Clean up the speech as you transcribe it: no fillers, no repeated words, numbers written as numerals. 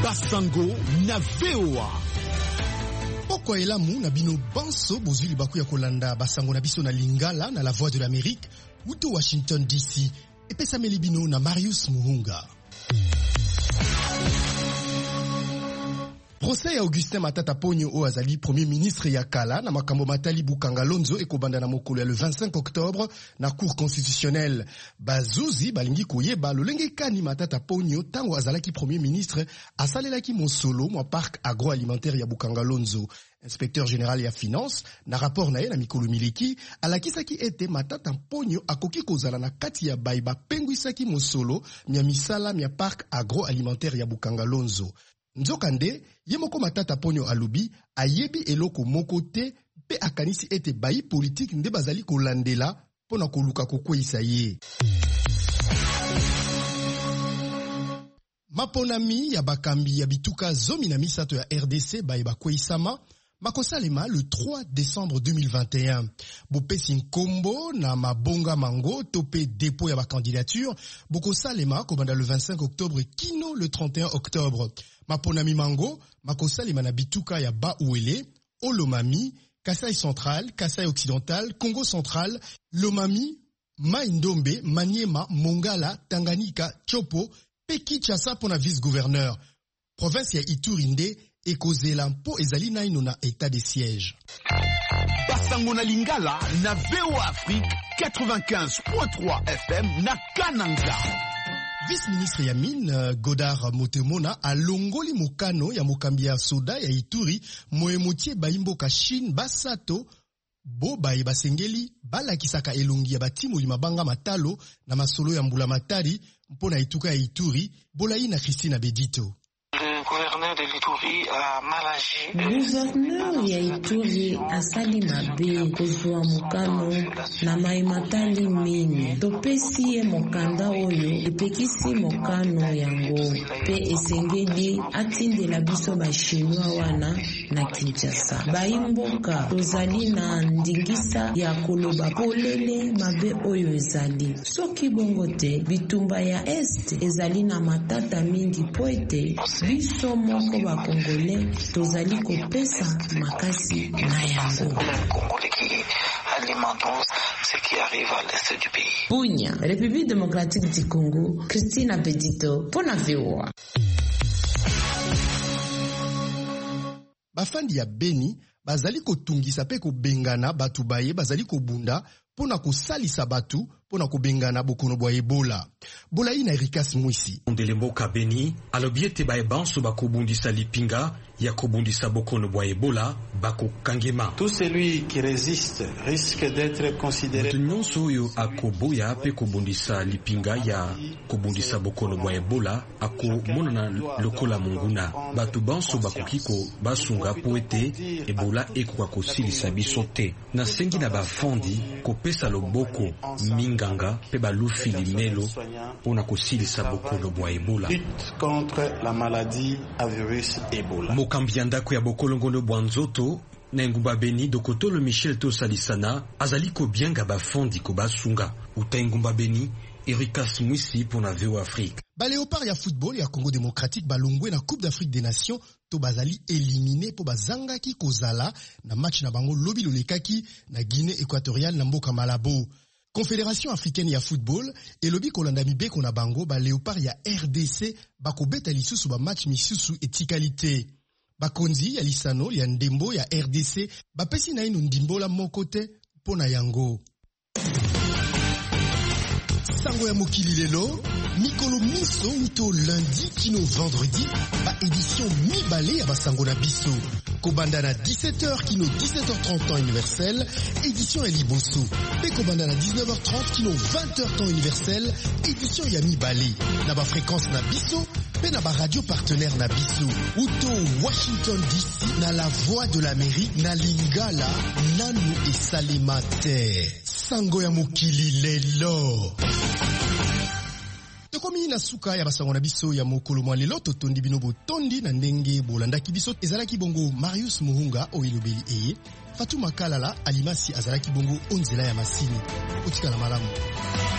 Basango na VOA. Poko elamu na bino banso bozuli baku ya kolanda Basango na biso na Lingala na la Voix de l'Amérique uto Washington DC epesa melibino na Marius Muhunga. Procès ya Augustin Matata Ponyo o azali premier ministre ya kala na makambo matali Bukanga Lonzo ekobanda na mokolo ya le 25 octobre na cour constitutionnelle. Bazuzi balingi koyeba lolenge kani Matata Ponyo tango azalaki premier ministre asalelaki mosolo mwa parc agroalimentaire ya Bukanga Lonzo. Inspecteur général ya finance na rapport na ye na mikolo miliki alakisaki ete Matata Ponyo akoki kozala na kati ya baiba pengwisaki mosolo mya misala mya parc agroalimentaire ya Bukanga Lonzo. Nzokande, ye moko Matata Ponyo alubi, ayebi eloko moko te, pe akanisi ete bayi politique nde bazali kolandela, pona koluka kokweisa ye. Maponami ya bakambi ya bituka zomi na misato ya RDC bayi bakweisama, makosalema le 3 décembre 2021. Bopesi nkombo na mabonga mango tope dépôt ya bakandidature, bokosalema kobanda le 25 octobre kino le 31 octobre. Maponami mango, makosalema na bituka ya Ba-Ouele, Olomami, Kasai Central, Kasai Occidental, Congo Central, Lomami, Mai-Ndombe, Maniema, Mongala, Tanganyika, Chopo, Peki Chasa pona vice-gouverneur. Province ya Iturinde, ekozela mpo ezali naino na état de siège. Basango na Lingala na VOA Afrique 95.3 FM na Kananga. Vice-ministre ya mine Godard Motemona alongoli mokano ya mokambi ya soda ya Ituri moemotie baimboka Chine basato bo baye basengeli balakisaka elongi ya batimoli mabanga matalo na masolo ya mbula matari mpona etuka ya Ituri bolai na Christina Bedito. Gouverneur ya Ituri asali mabe kozwa mokano na maimatali mine. Topesi ye mokanda oyo epekisi mokano yango pe esengeli atindela biso bashinois wana na Kinshasa. Baimboka tozali na ndingisa ya koloba polele mabe oyo ezali. Soki bongo te bitumba ya Est ezali na matata mingi po ete biso moko ba Congolais tozali kopesa makasi na yango. Bunya, République démocratique du Congo, Christina Bedito, pona VOA. Bafandi ya Beni bazali kotungisa pe kobengana batu baye bazali kobunda pona kosalisa batu pona kobengana bokono bwa Ebola. Bola ina Erikas Mwisi. Ndelemboka Beni alobiete baye banso bakobundisa lipinga ya kobundisa bokono bwa Ebola bako kangema. Tout celui qui résiste risque d'être considéré. Nyonso oyo akoboya pe kobundisa lipinga ya kobundisa bokono bwa Ebola ako monana lokola munguna. Batu banso bakokiko basunga poete Ebola ekoka kosilisa biso te. Na sengi na bafandi kopesa loboko minganga pe balufi limelo pona kosilisa bokono bwa Ebola. Lutte contre la maladie à virus Ebola. Mokambi ya ndako ya bokolongono bwa Nzoto na Ngumba Beni Dokotolo Michel Tosalisana azali kobianga bafandi ko basunga. Uta Ngumba Beni Erikas Mwisi pona VOA Afrique. Ba léopard ya football ya Congo démocratique balongwe na Coupe d'Afrique des Nations to bazali éliminé po bazangaki kozala na match na bango lobi lolekaki na Guinée équatoriale na mboka Malabo. Confédération africaine ya football elobi kolanda mibeko na bango ba léopard ya RDC bakobeta lisusu ba match misusu etikalité. Bakonzi ya lisano ya ndembo ya RDC bapesi na ino ndimbola moko te pona yango. Sango ya mokili lelo, mikolo miso uto lundi kino vendredi, ba édition mi-balé ya basango na biso. Kobanda na 17h kino 17h30 temps universel, édition ya liboso. Pe kobanda na 19h30 kino 20h temps universel, édition ya mi-balé. Na ba fréquence na biso, pe na ba radio partenaire na biso. Uto Washington DC, na la Voix de l'Amérique, na Lingala, nanu e salimate. Sango ya mokili lelo. Tokomi na suka ya basango na biso ya mokolo mwa lelo totondi bino botondi na ndenge bolandaki biso ezalaki bongo Marius Muhunga oilobeli eye Fatuma Kalala alimasi azalaki bongo onzela ya masini otika na malamu.